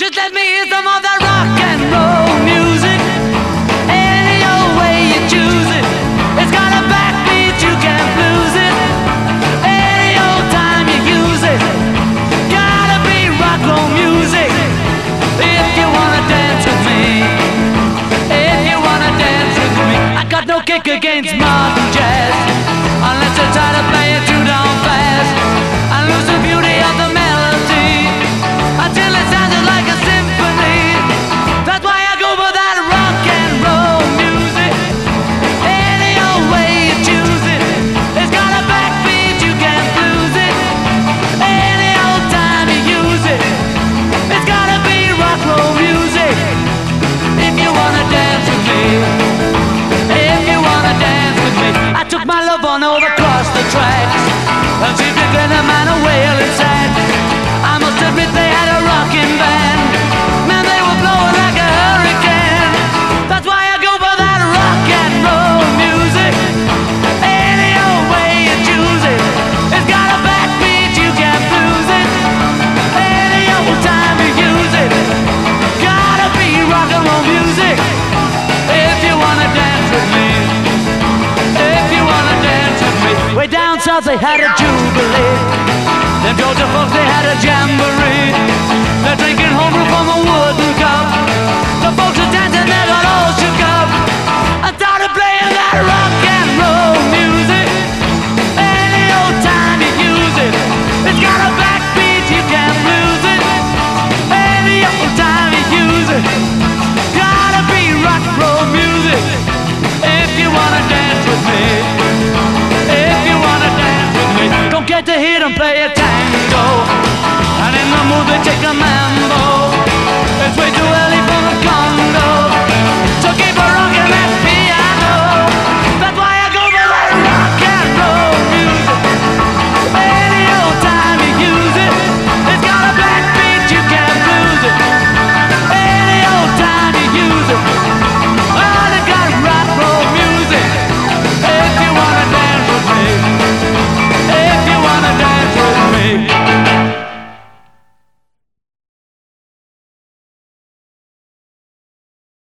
Just let me hear some of that rock and roll music. Any old way you choose it. It's got a backbeat, you can't lose it. Any old time you use it. Gotta be rock roll music. If you wanna dance with me. If you wanna dance with me. I got no kick against modern jazz, unless you try to play it too down fast and lose the beauty of the melody until it sounded like a symphony. That's why I go for that rock and roll music. Any old way you choose it. It's got a backbeat, you can't lose it. Any old time you use it. It's gotta be rock roll music. If you wanna dance with me. If you wanna dance with me. I took my love on over across the tracks, and she picking a man a wailing sad. I must admit they had a rocking band. Man, they were blowing like a hurricane. That's why I go for that rock and roll music. Any old way you choose it. It's got a backbeat, you can't lose it. Any old time you use it. Gotta be rock and roll music. If you wanna dance with me. If you wanna dance with me. Way down south they had a jubilee.